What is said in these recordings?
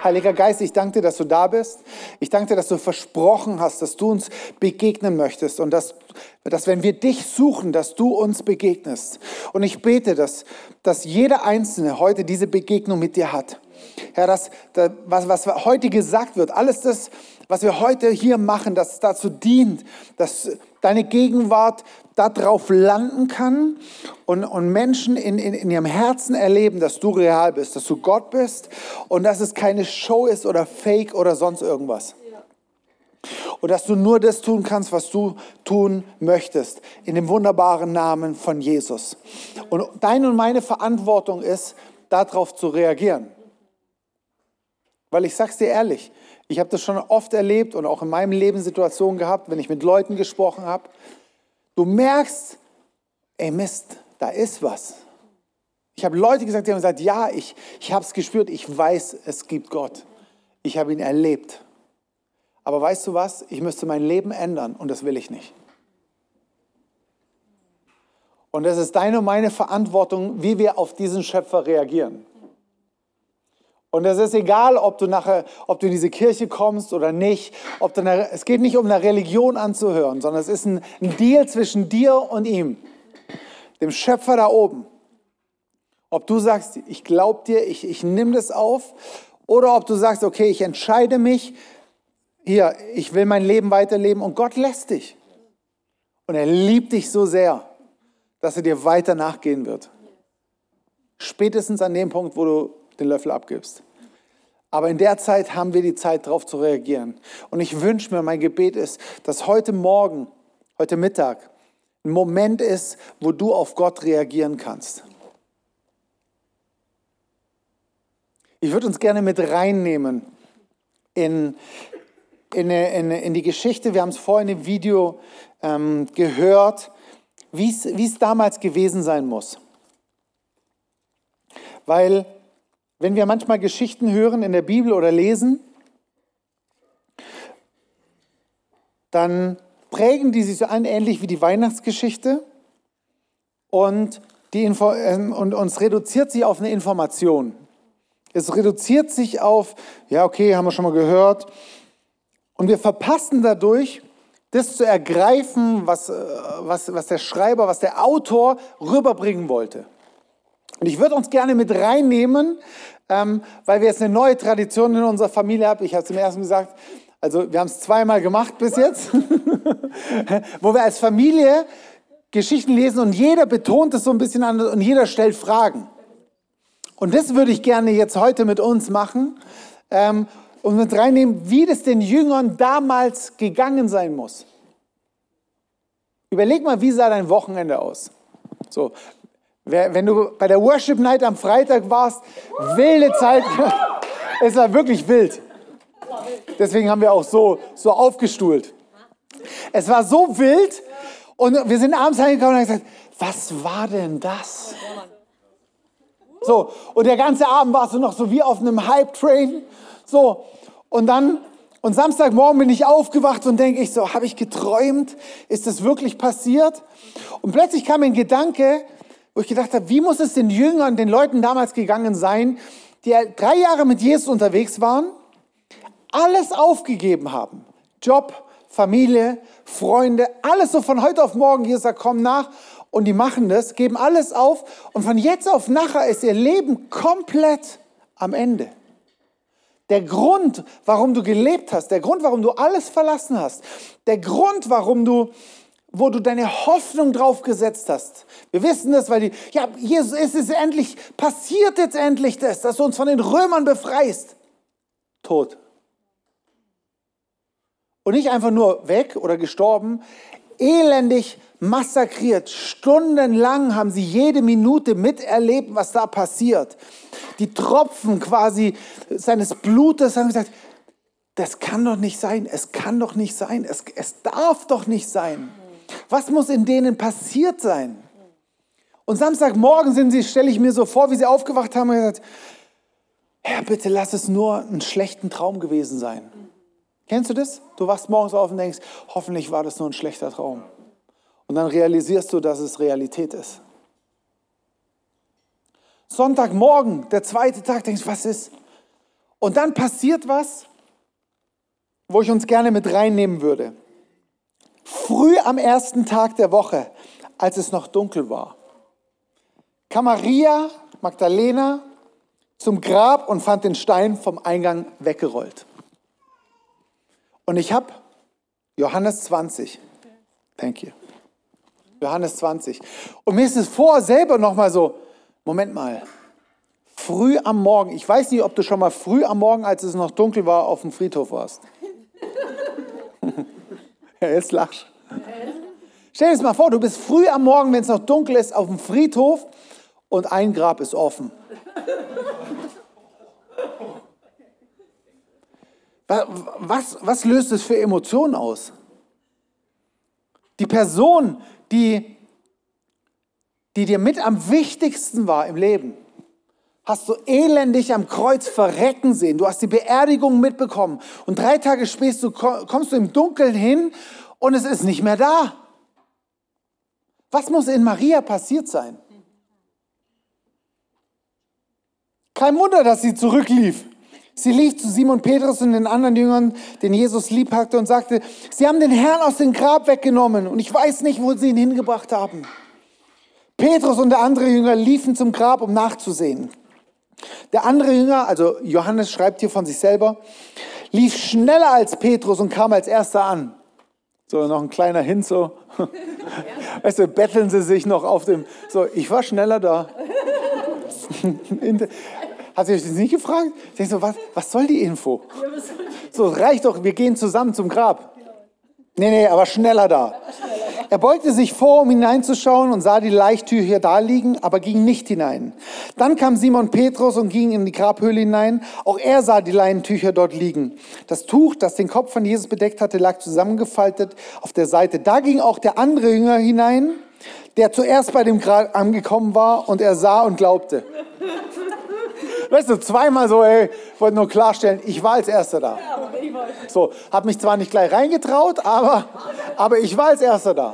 Heiliger Geist, ich danke dir, dass du da bist. Ich danke dir, dass du versprochen hast, dass du uns begegnen möchtest und dass wenn wir dich suchen, dass du uns begegnest. Und ich bete, dass jeder Einzelne heute diese Begegnung mit dir hat. Herr, was heute gesagt wird, alles das, was wir heute hier machen, dass es dazu dient, dass deine Gegenwart darauf landen kann und Menschen in ihrem Herzen erleben, dass du real bist, dass du Gott bist und dass es keine Show ist oder Fake oder sonst irgendwas. Und dass du nur das tun kannst, was du tun möchtest, in dem wunderbaren Namen von Jesus. Und deine und meine Verantwortung ist, darauf zu reagieren. Weil ich sag's dir ehrlich, ich habe das schon oft erlebt und auch in meinem Leben Situationen gehabt, wenn ich mit Leuten gesprochen habe. Du merkst, ey Mist, da ist was. Ich habe Leute gesagt, die haben gesagt, ja, ich habe es gespürt, ich weiß, es gibt Gott. Ich habe ihn erlebt. Aber weißt du was? Ich müsste mein Leben ändern und das will ich nicht. Und das ist deine und meine Verantwortung, wie wir auf diesen Schöpfer reagieren. Und es ist egal, ob du in diese Kirche kommst oder nicht. Es geht nicht um eine Religion anzuhören, sondern es ist ein Deal zwischen dir und ihm, dem Schöpfer da oben. Ob du sagst, ich glaube dir, ich nehme das auf, oder ob du sagst, okay, ich entscheide mich, hier, ich will mein Leben weiterleben und Gott lässt dich. Und er liebt dich so sehr, dass er dir weiter nachgehen wird. Spätestens an dem Punkt, wo du den Löffel abgibst. Aber in der Zeit haben wir die Zeit, darauf zu reagieren. Und ich wünsche mir, mein Gebet ist, dass heute Morgen, heute Mittag, ein Moment ist, wo du auf Gott reagieren kannst. Ich würde uns gerne mit reinnehmen in die Geschichte. Wir haben es vorhin im Video gehört, wie es damals gewesen sein muss. Weil, wenn wir manchmal Geschichten hören in der Bibel oder lesen, dann prägen die sich so an, ähnlich wie die Weihnachtsgeschichte. Und es reduziert sich auf eine Information. Es reduziert sich auf, ja okay, haben wir schon mal gehört. Und wir verpassen dadurch, das zu ergreifen, was der Schreiber, was der Autor rüberbringen wollte. Und ich würde uns gerne mit reinnehmen, weil wir jetzt eine neue Tradition in unserer Familie haben. Ich habe es im ersten gesagt, also wir haben es zweimal gemacht bis jetzt, wo wir als Familie Geschichten lesen und jeder betont es so ein bisschen anders und jeder stellt Fragen. Und das würde ich gerne jetzt heute mit uns machen und mit reinnehmen, wie das den Jüngern damals gegangen sein muss. Überleg mal, wie sah dein Wochenende aus? So. Wenn du bei der Worship Night am Freitag warst, wilde Zeit, es war wirklich wild. Deswegen haben wir auch so aufgestuhlt. Es war so wild und wir sind abends heimgekommen und haben gesagt, was war denn das? So, und der ganze Abend warst du noch so wie auf einem Hype-Train. So, und Samstagmorgen bin ich aufgewacht und denke ich so, habe ich geträumt? Ist das wirklich passiert? Und plötzlich kam mir ein Gedanke, wo ich gedacht habe, wie muss es den Jüngern, den Leuten damals gegangen sein, die 3 Jahre mit Jesus unterwegs waren, alles aufgegeben haben. Job, Familie, Freunde, alles so von heute auf morgen. Jesus sagt, komm nach. Und die machen das, geben alles auf. Und von jetzt auf nachher ist ihr Leben komplett am Ende. Der Grund, warum du gelebt hast, der Grund, warum du alles verlassen hast, der Grund, wo du deine Hoffnung drauf gesetzt hast. Wir wissen das, weil Jesus, passiert jetzt endlich das, dass du uns von den Römern befreist. Tot. Und nicht einfach nur weg oder gestorben, elendig massakriert. Stundenlang haben sie jede Minute miterlebt, was da passiert. Die Tropfen quasi seines Blutes haben gesagt, das kann doch nicht sein, es kann doch nicht sein, es darf doch nicht sein. Was muss in denen passiert sein? Und Samstagmorgen stelle ich mir so vor, wie sie aufgewacht haben und gesagt, Herr, bitte lass es nur einen schlechten Traum gewesen sein. Kennst du das? Du wachst morgens auf und denkst, hoffentlich war das nur ein schlechter Traum. Und dann realisierst du, dass es Realität ist. Sonntagmorgen, der zweite Tag, denkst du, was ist? Und dann passiert was, wo ich uns gerne mit reinnehmen würde. Früh am ersten Tag der Woche, als es noch dunkel war, kam Maria Magdalena zum Grab und fand den Stein vom Eingang weggerollt. Und ich habe Johannes 20. Thank you. Johannes 20. Und mir ist es vorher selber nochmal so, Moment mal, früh am Morgen, ich weiß nicht, ob du schon mal früh am Morgen, als es noch dunkel war, auf dem Friedhof warst. Ja, jetzt lachst du. Stell dir das mal vor, du bist früh am Morgen, wenn es noch dunkel ist, auf dem Friedhof und ein Grab ist offen. Was löst es für Emotionen aus? Die Person, die dir mit am wichtigsten war im Leben, hast du elendig am Kreuz verrecken sehen. Du hast die Beerdigung mitbekommen. Und 3 Tage später kommst du im Dunkeln hin und es ist nicht mehr da. Was muss in Maria passiert sein? Kein Wunder, dass sie zurücklief. Sie lief zu Simon Petrus und den anderen Jüngern, den Jesus lieb hatte, und sagte, sie haben den Herrn aus dem Grab weggenommen und ich weiß nicht, wo sie ihn hingebracht haben. Petrus und der andere Jünger liefen zum Grab, um nachzusehen. Der andere Jünger, also Johannes schreibt hier von sich selber, lief schneller als Petrus und kam als erster an. So, noch ein kleiner Hint, so. Weißt du, betteln sie sich noch auf dem, so, ich war schneller da. Hast du euch das nicht gefragt? Ich denke so, was soll die Info? So, reicht doch, wir gehen zusammen zum Grab. Nee, aber schneller da. Er beugte sich vor, um hineinzuschauen und sah die Leichtücher da liegen, aber ging nicht hinein. Dann kam Simon Petrus und ging in die Grabhöhle hinein. Auch er sah die Leintücher dort liegen. Das Tuch, das den Kopf von Jesus bedeckt hatte, lag zusammengefaltet auf der Seite. Da ging auch der andere Jünger hinein, der zuerst bei dem Grab angekommen war, und er sah und glaubte. Weißt du, zweimal so, ich wollte nur klarstellen, ich war als Erster da. So, habe mich zwar nicht gleich reingetraut, aber ich war als Erster da.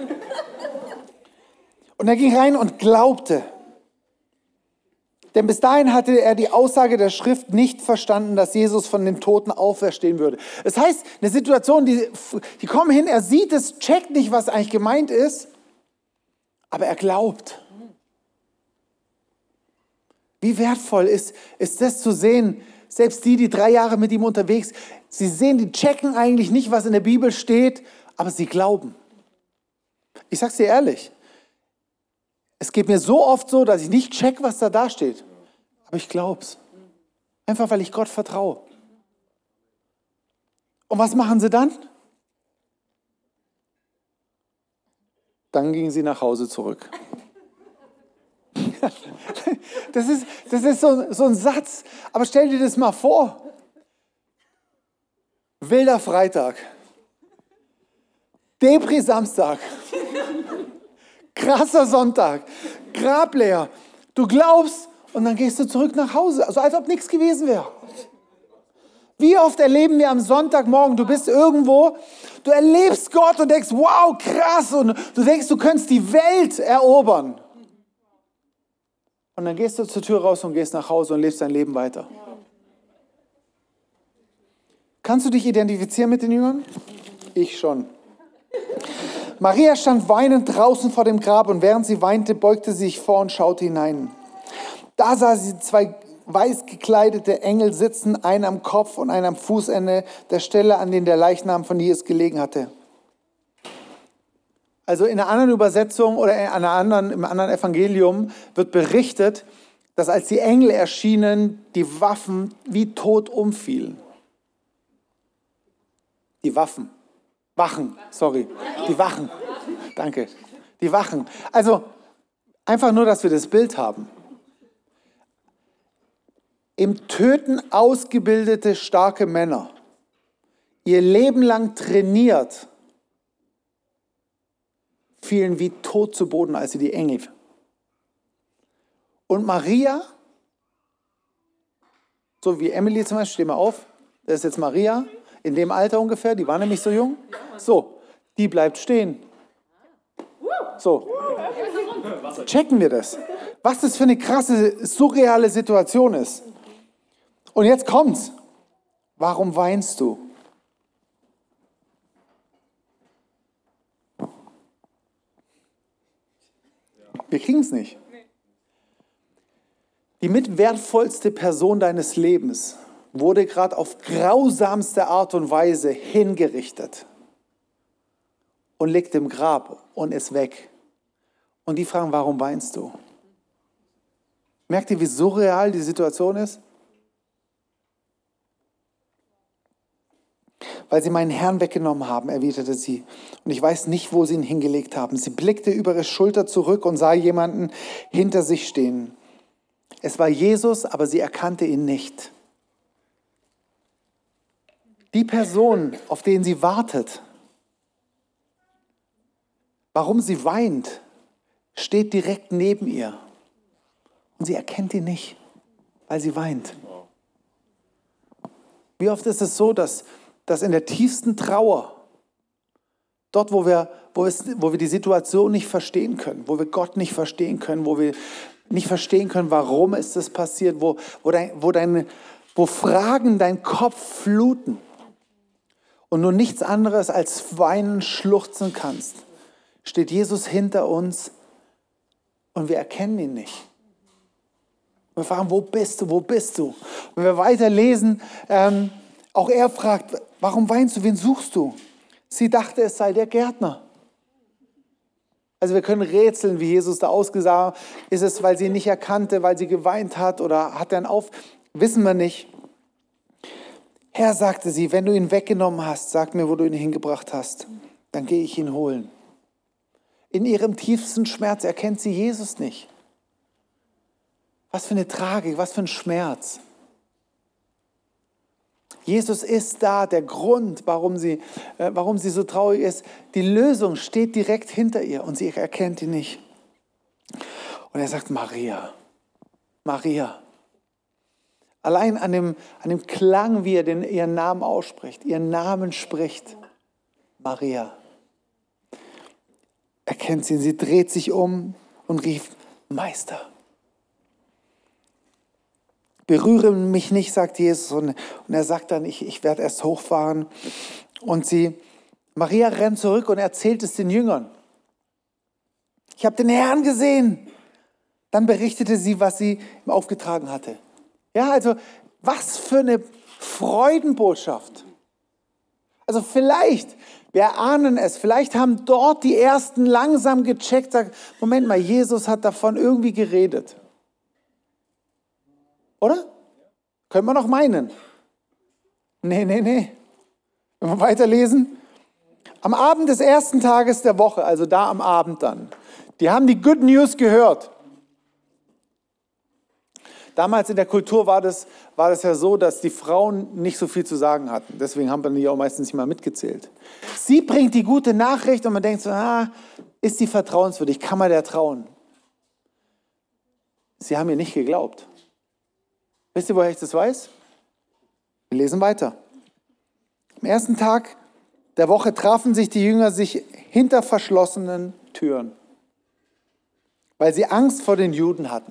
Und er ging rein und glaubte. Denn bis dahin hatte er die Aussage der Schrift nicht verstanden, dass Jesus von den Toten auferstehen würde. Das heißt, eine Situation, die kommen hin, er sieht es, checkt nicht, was eigentlich gemeint ist, aber er glaubt. Wie wertvoll ist das zu sehen, selbst die 3 Jahre mit ihm unterwegs, sie sehen, die checken eigentlich nicht, was in der Bibel steht, aber sie glauben. Ich sag's dir ehrlich, es geht mir so oft so, dass ich nicht check, was da steht, aber ich glaub's. Einfach, weil ich Gott vertraue. Und was machen sie dann? Dann gingen sie nach Hause zurück. Das ist so ein Satz, aber stell dir das mal vor. Wilder Freitag, Depri-Samstag, krasser Sonntag, Grab leer. Du glaubst und dann gehst du zurück nach Hause, also als ob nichts gewesen wäre. Wie oft erleben wir am Sonntagmorgen, du bist irgendwo, du erlebst Gott und denkst, wow, krass, und du denkst, du könntest die Welt erobern. Und dann gehst du zur Tür raus und gehst nach Hause und lebst dein Leben weiter. Kannst du dich identifizieren mit den Jüngern? Ich schon. Maria stand weinend draußen vor dem Grab und während sie weinte, beugte sie sich vor und schaute hinein. Da sah sie 2 weiß gekleidete Engel sitzen, einen am Kopf und einen am Fußende der Stelle, an der der Leichnam von Jesus gelegen hatte. Also in einer anderen Übersetzung oder im anderen Evangelium wird berichtet, dass als die Engel erschienen, die Waffen wie tot umfielen. Die Wachen. Danke. Die Wachen. Also einfach nur, dass wir das Bild haben. Im Töten ausgebildete, starke Männer, ihr Leben lang trainiert, fielen wie tot zu Boden, als sie die Engel. Und Maria, so wie Emily zum Beispiel, steh mal auf, das ist jetzt Maria, in dem Alter ungefähr, die war nämlich so jung. So, die bleibt stehen. So, checken wir das. Was das für eine krasse, surreale Situation ist. Und jetzt kommt's. Warum weinst du? Wir kriegen es nicht. Die mitwertvollste Person deines Lebens wurde gerade auf grausamste Art und Weise hingerichtet und liegt im Grab und ist weg. Und die fragen, warum weinst du? Merkt ihr, wie surreal die Situation ist? Weil sie meinen Herrn weggenommen haben, erwiderte sie. Und ich weiß nicht, wo sie ihn hingelegt haben. Sie blickte über ihre Schulter zurück und sah jemanden hinter sich stehen. Es war Jesus, aber sie erkannte ihn nicht. Die Person, auf den sie wartet, warum sie weint, steht direkt neben ihr. Und sie erkennt ihn nicht, weil sie weint. Wie oft ist es so, dass in der tiefsten Trauer, dort, wo wir die Situation nicht verstehen können, wo wir Gott nicht verstehen können, wo wir nicht verstehen können, warum ist das passiert, wo Fragen deinen Kopf fluten und du nichts anderes als weinen, schluchzen kannst, steht Jesus hinter uns und wir erkennen ihn nicht. Wir fragen, wo bist du, wo bist du? Wenn wir weiterlesen, auch er fragt, warum weinst du, wen suchst du? Sie dachte, es sei der Gärtner. Also wir können rätseln, wie Jesus da ausgesah. Ist es, weil sie ihn nicht erkannte, weil sie geweint hat oder hat er ihn Wissen wir nicht. Herr, sagte sie, wenn du ihn weggenommen hast, sag mir, wo du ihn hingebracht hast. Dann gehe ich ihn holen. In ihrem tiefsten Schmerz erkennt sie Jesus nicht. Was für eine Tragik, was für ein Schmerz. Jesus ist da, der Grund, warum sie so traurig ist. Die Lösung steht direkt hinter ihr und sie erkennt ihn nicht. Und er sagt, Maria, Maria. Allein an dem Klang, wie er ihren Namen ausspricht, ihren Namen spricht, Maria. Erkennt sie, sie dreht sich um und rief, Meister. Berühre mich nicht, sagt Jesus. Und er sagt dann, ich werde erst hochfahren. Und Maria rennt zurück und erzählt es den Jüngern. Ich habe den Herrn gesehen. Dann berichtete sie, was sie ihm aufgetragen hatte. Ja, also was für eine Freudenbotschaft. Also vielleicht, wir ahnen es, vielleicht haben dort die Ersten langsam gecheckt, sagen, Moment mal, Jesus hat davon irgendwie geredet. Oder? Könnte man noch meinen. Nee. Wenn wir weiterlesen. Am Abend des ersten Tages der Woche, also da am Abend dann, die haben die Good News gehört. Damals in der Kultur war das ja so, dass die Frauen nicht so viel zu sagen hatten. Deswegen haben wir die auch meistens nicht mal mitgezählt. Sie bringt die gute Nachricht und man denkt so, ist die vertrauenswürdig? Kann man der trauen? Sie haben ihr nicht geglaubt. Wisst ihr, woher ich das weiß? Wir lesen weiter. Am ersten Tag der Woche trafen sich die Jünger hinter verschlossenen Türen, weil sie Angst vor den Juden hatten.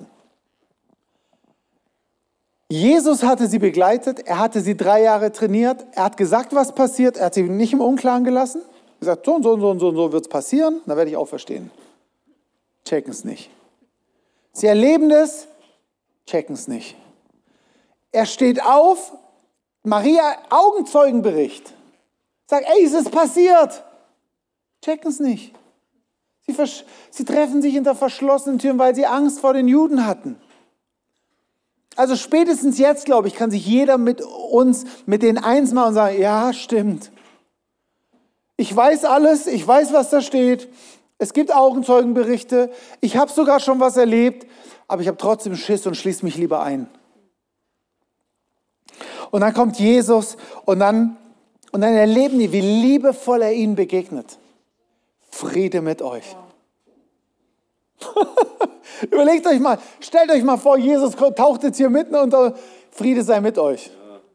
Jesus hatte sie begleitet, er hatte sie 3 Jahre trainiert, er hat gesagt, was passiert, er hat sie nicht im Unklaren gelassen. Er hat gesagt, so wird es passieren, dann werde ich auferstehen. Checken es nicht. Sie erleben das, checken es nicht. Er steht auf, Maria, Augenzeugenbericht. Sagt, es ist passiert. Checken es nicht. Sie treffen sich hinter verschlossenen Türen, weil sie Angst vor den Juden hatten. Also spätestens jetzt, glaube ich, kann sich jeder mit denen eins machen und sagen, ja, stimmt. Ich weiß alles, ich weiß, was da steht. Es gibt Augenzeugenberichte. Ich habe sogar schon was erlebt, aber ich habe trotzdem Schiss und schließe mich lieber ein. Und dann kommt Jesus und dann erleben die, wie liebevoll er ihnen begegnet. Friede mit euch. Überlegt euch mal, stellt euch mal vor, Jesus taucht jetzt hier mitten unter, Friede sei mit euch.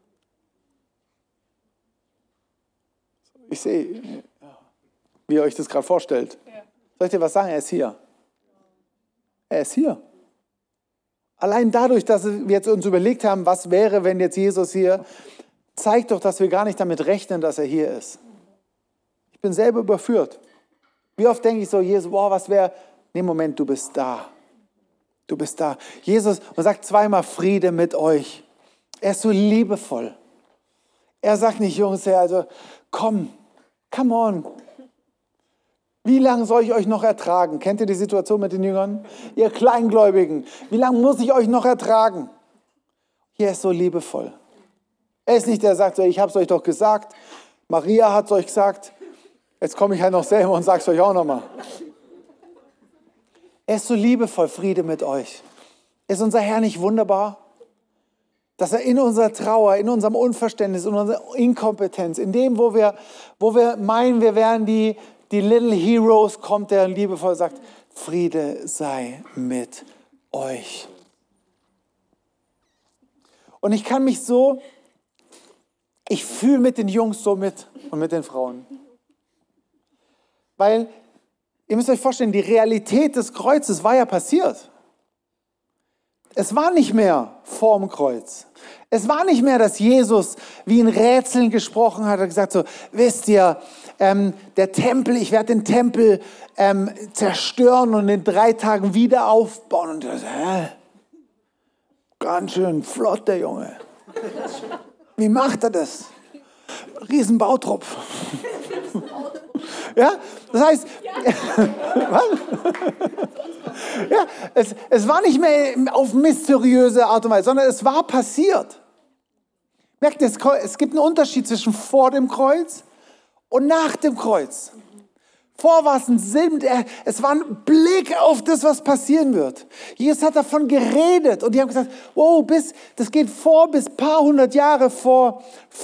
Ich sehe, wie ihr euch das gerade vorstellt. Soll ich dir was sagen? Er ist hier. Er ist hier. Allein dadurch, dass wir jetzt uns überlegt haben, was wäre, wenn jetzt Jesus hier, zeigt doch, dass wir gar nicht damit rechnen, dass er hier ist. Ich bin selber überführt. Wie oft denke ich so, Jesus, boah, was wäre? Nee, Moment, du bist da. Du bist da. Jesus, man sagt zweimal Friede mit euch. Er ist so liebevoll. Er sagt nicht, Jungs, also come on. Wie lange soll ich euch noch ertragen? Kennt ihr die Situation mit den Jüngern? Ihr Kleingläubigen, wie lange muss ich euch noch ertragen? Hier ist so liebevoll. Er ist nicht der, der sagt, ich habe es euch doch gesagt. Maria hat es euch gesagt. Jetzt komme ich halt noch selber und sage es euch auch nochmal. Er ist so liebevoll, Friede mit euch. Ist unser Herr nicht wunderbar? Dass er in unserer Trauer, in unserem Unverständnis, in unserer Inkompetenz, in dem, wo wir meinen, wir wären die Little Heroes, kommt er liebevoll und sagt, Friede sei mit euch. Und ich kann mich so, ich fühle mit den Jungs so mit und mit den Frauen. Weil, ihr müsst euch vorstellen, die Realität des Kreuzes war ja passiert. Es war nicht mehr vorm Kreuz. Es war nicht mehr, dass Jesus wie in Rätseln gesprochen hat und gesagt so, wisst ihr, der Tempel, ich werde den Tempel zerstören und in 3 Tagen wieder aufbauen. Und das, ganz schön flott, der Junge. Wie macht er das? Riesenbautrupp. Ja, das heißt, ja, es war nicht mehr auf mysteriöse Art und Weise, sondern es war passiert. Merkt ihr, es gibt einen Unterschied zwischen vor dem Kreuz und nach dem Kreuz. Vor war es ein Sinn, es war ein Blick auf das, was passieren wird. Jesus hat davon geredet und die haben gesagt, wow, das geht bis ein paar hundert Jahre vor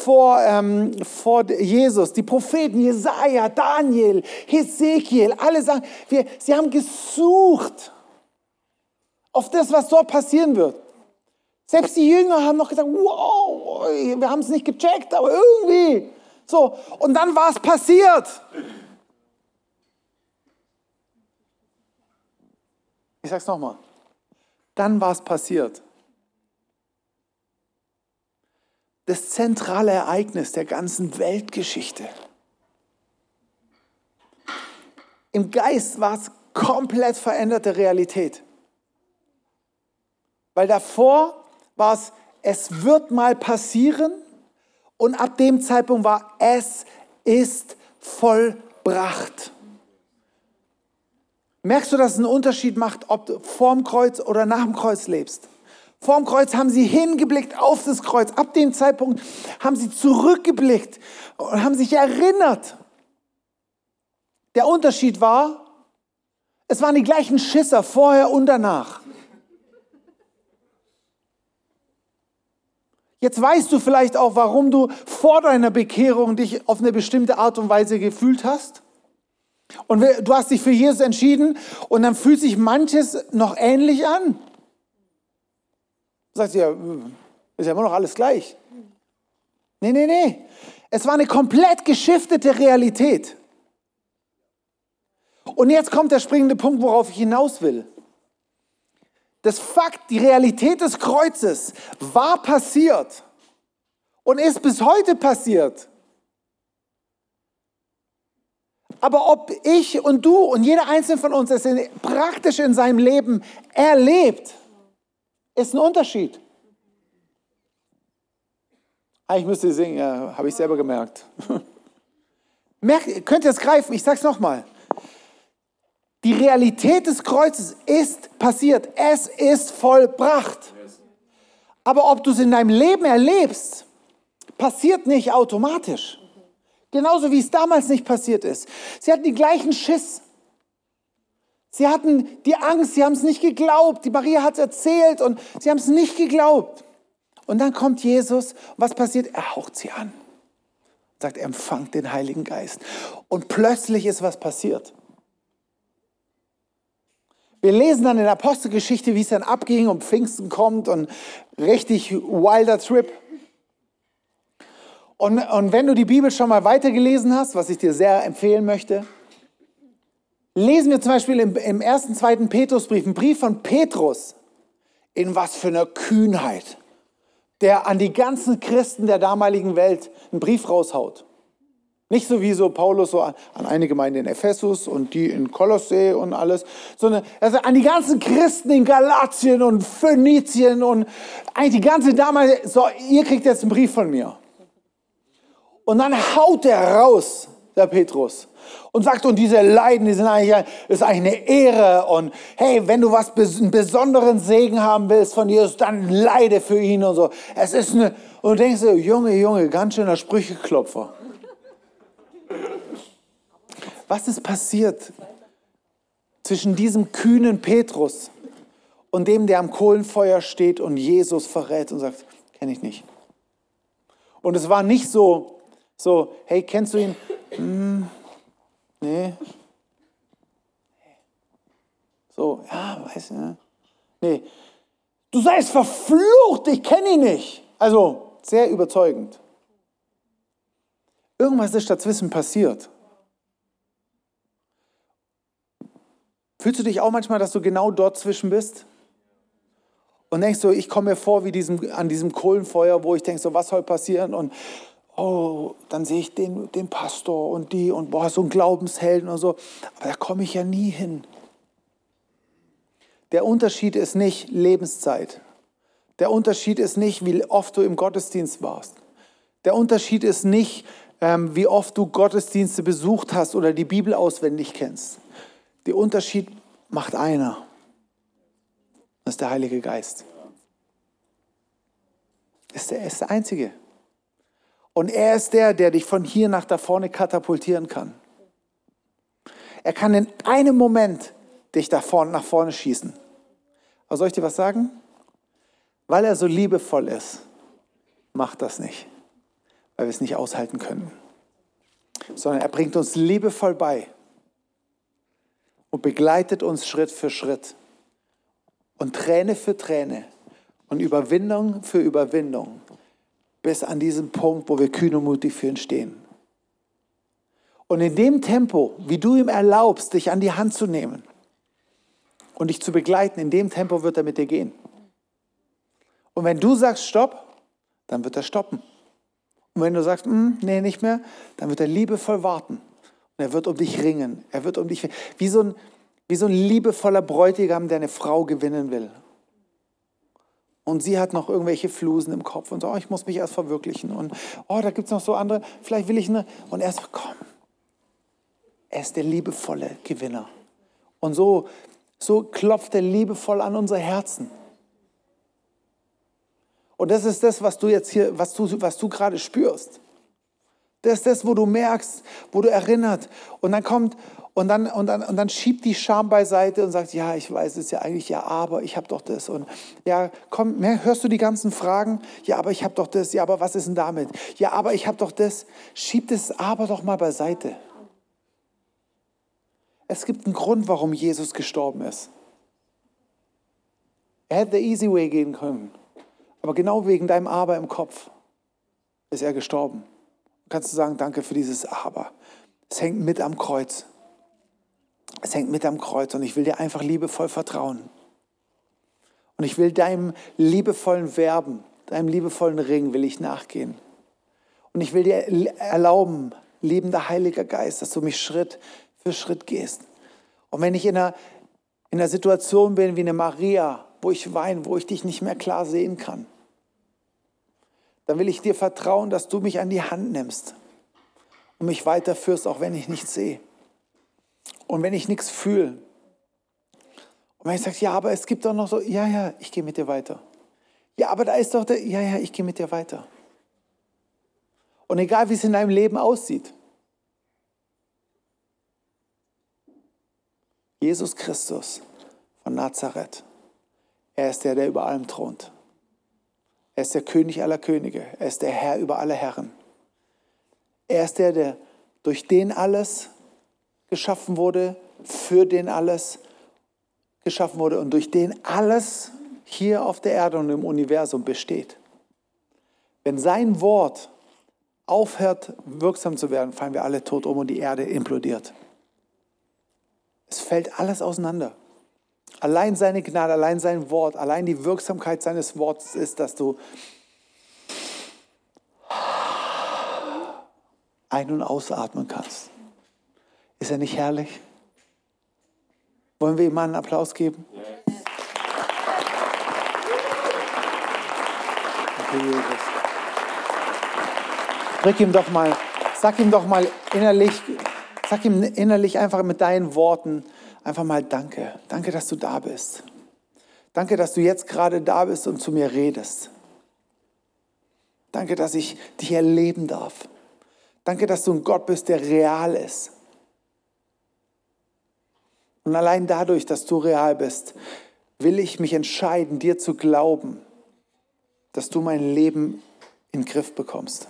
Jesus. Die Propheten Jesaja, Daniel, Hesekiel, alle sagen, sie haben gesucht auf das, was dort passieren wird. Selbst die Jünger haben noch gesagt, wow, wir haben es nicht gecheckt, aber irgendwie. So, und dann war es passiert. Ich sage es nochmal. Dann war es passiert. Das zentrale Ereignis der ganzen Weltgeschichte. Im Geist war es komplett veränderte Realität. Weil davor war es wird mal passieren und ab dem Zeitpunkt war es ist vollbracht. Merkst du, dass es einen Unterschied macht, ob du vorm Kreuz oder nach dem Kreuz lebst? Vorm Kreuz haben sie hingeblickt auf das Kreuz. Ab dem Zeitpunkt haben sie zurückgeblickt und haben sich erinnert. Der Unterschied war, es waren die gleichen Schisser vorher und danach. Jetzt weißt du vielleicht auch, warum du vor deiner Bekehrung dich auf eine bestimmte Art und Weise gefühlt hast. Und du hast dich für Jesus entschieden und dann fühlt sich manches noch ähnlich an. Du sagst ja, ist ja immer noch alles gleich. Nee. Es war eine komplett geschiftete Realität. Und jetzt kommt der springende Punkt, worauf ich hinaus will. Das Fakt, die Realität des Kreuzes war passiert und ist bis heute passiert. Aber ob ich und du und jeder Einzelne von uns es praktisch in seinem Leben erlebt, ist ein Unterschied. Ich müsste singen, ja, habe ich selber gemerkt. Könnt ihr es greifen? Ich sage es nochmal. Die Realität des Kreuzes ist passiert. Es ist vollbracht. Aber ob du es in deinem Leben erlebst, passiert nicht automatisch. Genauso wie es damals nicht passiert ist. Sie hatten die gleichen Schiss. Sie hatten die Angst, sie haben es nicht geglaubt. Die Maria hat es erzählt und sie haben es nicht geglaubt. Und dann kommt Jesus und was passiert? Er haucht sie an. Sagt, empfangt den Heiligen Geist. Und plötzlich ist was passiert. Wir lesen dann in der Apostelgeschichte, wie es dann abging und Pfingsten kommt und richtig wilder Trip. Und wenn du die Bibel schon mal weitergelesen hast, was ich dir sehr empfehlen möchte, lesen wir zum Beispiel im 1., 2. Petrusbrief, einen Brief von Petrus, In was für einer Kühnheit. Der an die ganzen Christen der damaligen Welt einen Brief raushaut. Nicht so wie so Paulus so an eine Gemeinde in Ephesus und die in Kolossä und alles, sondern also an die ganzen Christen in Galatien und Phönizien und eigentlich die ganze damalige, so, ihr kriegt jetzt einen Brief von mir. Und dann haut er raus, der Petrus, und sagt, und diese Leiden, die sind eigentlich, ist eigentlich eine Ehre. Und hey, wenn du einen besonderen Segen haben willst von Jesus, dann leide für ihn und so. Es ist eine, und du denkst so, Junge, ganz schöner Sprücheklopfer. Was ist passiert zwischen diesem kühnen Petrus und dem, der am Kohlenfeuer steht und Jesus verrät und sagt, kenne ich nicht. Und es war nicht so, hey, kennst du ihn? Nee. So, ja, weiß ich nicht. Nee. Du seist verflucht, ich kenne ihn nicht. Also, sehr überzeugend. Irgendwas ist dazwischen passiert. Fühlst du dich auch manchmal, dass du genau dort zwischen bist? Und denkst du, ich komme mir vor wie an diesem Kohlenfeuer, wo ich denke, so, was soll passieren? Und oh, dann sehe ich den Pastor und die und boah, so ein Glaubenshelden und so. Aber da komme ich ja nie hin. Der Unterschied ist nicht Lebenszeit. Der Unterschied ist nicht, wie oft du im Gottesdienst warst. Der Unterschied ist nicht, wie oft du Gottesdienste besucht hast oder die Bibel auswendig kennst. Der Unterschied macht einer. Das ist der Heilige Geist. Er ist der Einzige. Und er ist der dich von hier nach da vorne katapultieren kann. Er kann in einem Moment dich nach vorne schießen. Aber soll ich dir was sagen? Weil er so liebevoll ist, macht das nicht. Weil wir es nicht aushalten können. Sondern er bringt uns liebevoll bei und begleitet uns Schritt für Schritt und Träne für Träne und Überwindung für Überwindung bis an diesen Punkt, wo wir kühn und mutig für ihn stehen. Und in dem Tempo, wie du ihm erlaubst, dich an die Hand zu nehmen und dich zu begleiten, in dem Tempo wird er mit dir gehen. Und wenn du sagst Stopp, dann wird er stoppen. Und wenn du sagst, nee, nicht mehr, dann wird er liebevoll warten. Und er wird um dich ringen. Er wird um dich, wie so ein liebevoller Bräutigam, der eine Frau gewinnen will. Und sie hat noch irgendwelche Flusen im Kopf und so, ich muss mich erst verwirklichen. Und da gibt es noch so andere, vielleicht will ich eine. Und er sagt, komm. Er ist der liebevolle Gewinner. Und so klopft er liebevoll an unsere Herzen. Und das ist das, was du jetzt hier, was du gerade spürst. Das ist das, wo du merkst, wo du erinnerst. Und dann kommt, und dann schiebt die Scham beiseite und sagt, ja, ich weiß es ja eigentlich, ja, aber ich habe doch das. Und ja, komm, hörst du die ganzen Fragen? Ja, aber ich habe doch das. Ja, aber was ist denn damit? Ja, aber ich habe doch das. Schieb das aber doch mal beiseite. Es gibt einen Grund, warum Jesus gestorben ist. Er hätte the easy way gehen können. Aber genau wegen deinem Aber im Kopf ist er gestorben. Kannst du sagen, danke für dieses Aber. Es hängt mit am Kreuz. Es hängt mit am Kreuz und ich will dir einfach liebevoll vertrauen. Und ich will deinem liebevollen Verben, deinem liebevollen Ring will ich nachgehen. Und ich will dir erlauben, liebender Heiliger Geist, dass du mich Schritt für Schritt gehst. Und wenn ich in einer Situation bin wie eine Maria, wo ich weine, wo ich dich nicht mehr klar sehen kann, dann will ich dir vertrauen, dass du mich an die Hand nimmst und mich weiterführst, auch wenn ich nichts sehe. Und wenn ich nichts fühle. Und wenn ich sage, ja, aber es gibt doch noch so, ja, ich gehe mit dir weiter. Ja, aber da ist doch der, ja, ich gehe mit dir weiter. Und egal, wie es in deinem Leben aussieht, Jesus Christus von Nazareth, er ist der über allem thront. Er ist der König aller Könige. Er ist der Herr über alle Herren. Er ist der durch den alles geschaffen wurde, für den alles geschaffen wurde und durch den alles hier auf der Erde und im Universum besteht. Wenn sein Wort aufhört, wirksam zu werden, fallen wir alle tot um und die Erde implodiert. Es fällt alles auseinander. Allein seine Gnade, allein sein Wort, allein die Wirksamkeit seines Wortes ist, dass du ein- und ausatmen kannst. Ist er nicht herrlich? Wollen wir ihm mal einen Applaus geben? Danke, Jesus. Sag ihm doch mal innerlich einfach mit deinen Worten einfach mal Danke. Danke, dass du da bist. Danke, dass du jetzt gerade da bist und zu mir redest. Danke, dass ich dich erleben darf. Danke, dass du ein Gott bist, der real ist. Und allein dadurch, dass du real bist, will ich mich entscheiden, dir zu glauben, dass du mein Leben in den Griff bekommst.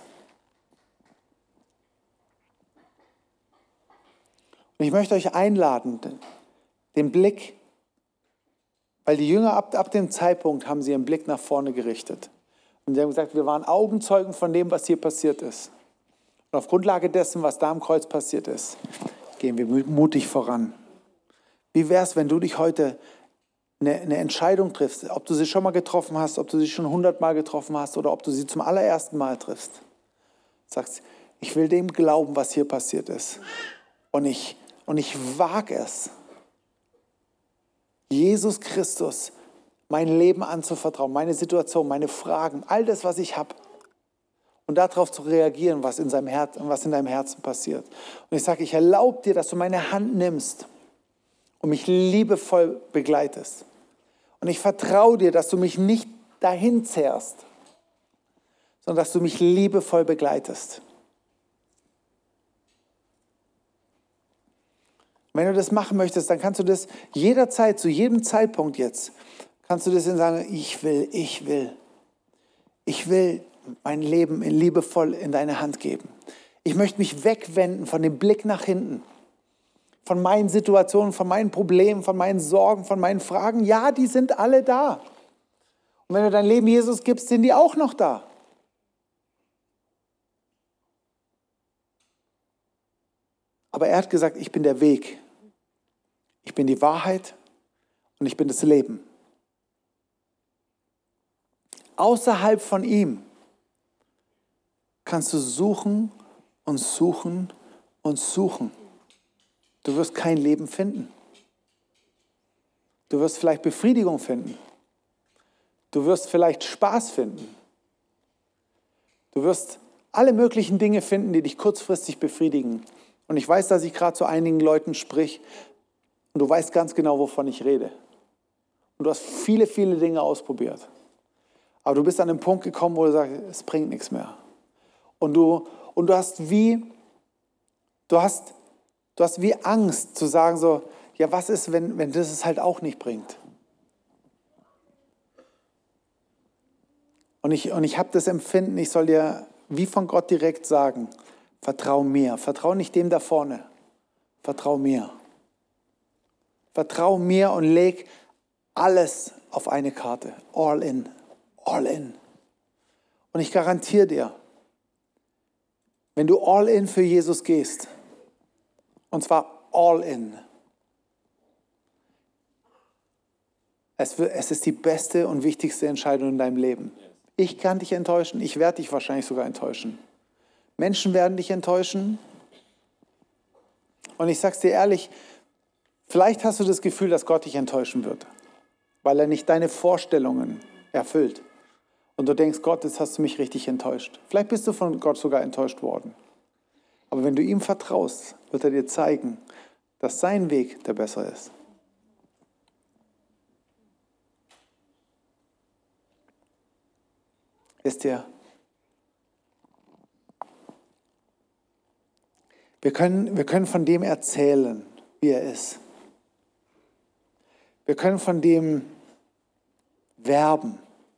Und ich möchte euch einladen, den Blick, weil die Jünger ab dem Zeitpunkt haben sie ihren Blick nach vorne gerichtet. Und sie haben gesagt, wir waren Augenzeugen von dem, was hier passiert ist. Und auf Grundlage dessen, was da am Kreuz passiert ist, gehen wir mutig voran. Wie wäre es, wenn du dich heute eine Entscheidung triffst, ob du sie schon mal getroffen hast, ob du sie schon 100-mal getroffen hast oder ob du sie zum allerersten Mal triffst. Sagst, ich will dem glauben, was hier passiert ist. Und ich wage es, Jesus Christus mein Leben anzuvertrauen, meine Situation, meine Fragen, all das, was ich habe. Und darauf zu reagieren, was in deinem Herzen passiert. Und ich sage, ich erlaube dir, dass du meine Hand nimmst und mich liebevoll begleitest. Und ich vertraue dir, dass du mich nicht dahin zerrst, sondern dass du mich liebevoll begleitest. Wenn du das machen möchtest, dann kannst du das jederzeit, zu jedem Zeitpunkt jetzt, kannst du das sagen, ich will mein Leben liebevoll in deine Hand geben. Ich möchte mich wegwenden von dem Blick nach hinten, von meinen Situationen, von meinen Problemen, von meinen Sorgen, von meinen Fragen. Ja, die sind alle da. Und wenn du dein Leben Jesus gibst, sind die auch noch da. Aber er hat gesagt, ich bin der Weg, ich bin die Wahrheit und ich bin das Leben. Außerhalb von ihm kannst du suchen und suchen und suchen. Du wirst kein Leben finden. Du wirst vielleicht Befriedigung finden. Du wirst vielleicht Spaß finden. Du wirst alle möglichen Dinge finden, die dich kurzfristig befriedigen. Und ich weiß, dass ich gerade zu einigen Leuten sprich und du weißt ganz genau, wovon ich rede. Und du hast viele, viele Dinge ausprobiert. Aber du bist an den Punkt gekommen, wo du sagst, es bringt nichts mehr. Und du hast wie Angst zu sagen so, ja, was ist, wenn das es halt auch nicht bringt? Und ich habe das Empfinden, ich soll dir wie von Gott direkt sagen, vertrau mir. Vertrau nicht dem da vorne. Vertrau mir. Vertrau mir und leg alles auf eine Karte. All in. All in. Und ich garantiere dir, wenn du all in für Jesus gehst, und zwar all in, es ist die beste und wichtigste Entscheidung in deinem Leben. Ich kann dich enttäuschen, ich werde dich wahrscheinlich sogar enttäuschen. Menschen werden dich enttäuschen. Und ich sage es dir ehrlich, vielleicht hast du das Gefühl, dass Gott dich enttäuschen wird, weil er nicht deine Vorstellungen erfüllt. Und du denkst, Gott, jetzt hast du mich richtig enttäuscht. Vielleicht bist du von Gott sogar enttäuscht worden. Aber wenn du ihm vertraust, wird er dir zeigen, dass sein Weg der bessere ist. Wisst ihr, wir können von dem erzählen, wie er ist. Wir können von dem werben.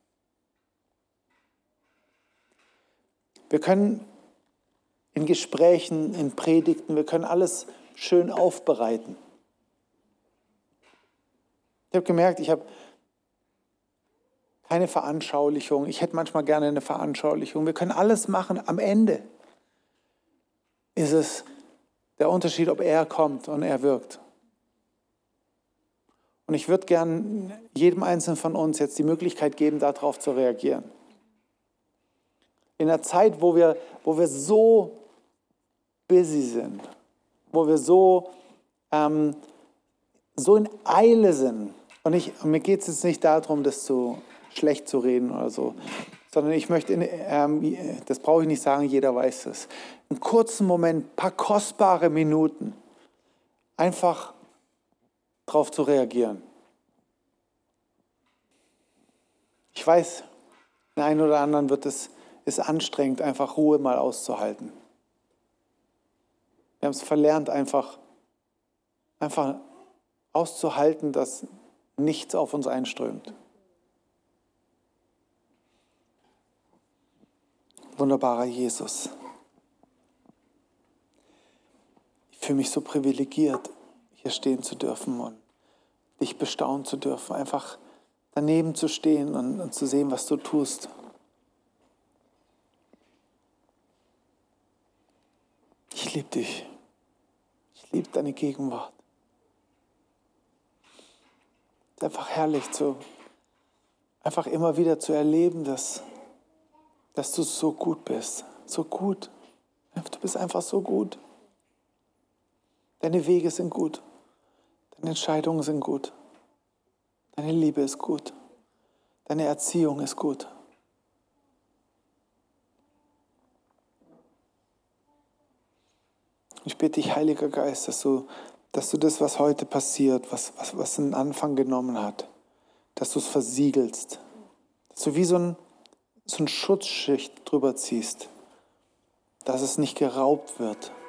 Wir können in Gesprächen, in Predigten, wir können alles schön aufbereiten. Ich habe gemerkt, ich habe keine Veranschaulichung. Ich hätte manchmal gerne eine Veranschaulichung. Wir können alles machen. Am Ende ist es der Unterschied, ob er kommt und er wirkt. Und ich würde gern jedem Einzelnen von uns jetzt die Möglichkeit geben, darauf zu reagieren. In einer Zeit, wo wir so busy sind, wo wir so in Eile sind. Und mir geht es jetzt nicht darum, das schlecht zu reden oder so, sondern ich möchte, das brauche ich nicht sagen, jeder weiß es, einen kurzen Moment, ein paar kostbare Minuten, einfach darauf zu reagieren. Ich weiß, den einen oder anderen ist anstrengend, einfach Ruhe mal auszuhalten. Wir haben es verlernt, einfach auszuhalten, dass nichts auf uns einströmt. Wunderbarer Jesus. Ich fühle mich so privilegiert, hier stehen zu dürfen und dich bestaunen zu dürfen, einfach daneben zu stehen und zu sehen, was du tust. Ich liebe dich. Ich liebe deine Gegenwart. Es ist einfach herrlich, einfach immer wieder zu erleben, dass du so gut bist. So gut. Du bist einfach so gut. Deine Wege sind gut. Deine Entscheidungen sind gut. Deine Liebe ist gut. Deine Erziehung ist gut. Ich bitte dich, Heiliger Geist, dass du das, was heute passiert, was einen Anfang genommen hat, dass du es versiegelst. Dass du wie so ein Schutzschicht drüber ziehst, dass es nicht geraubt wird,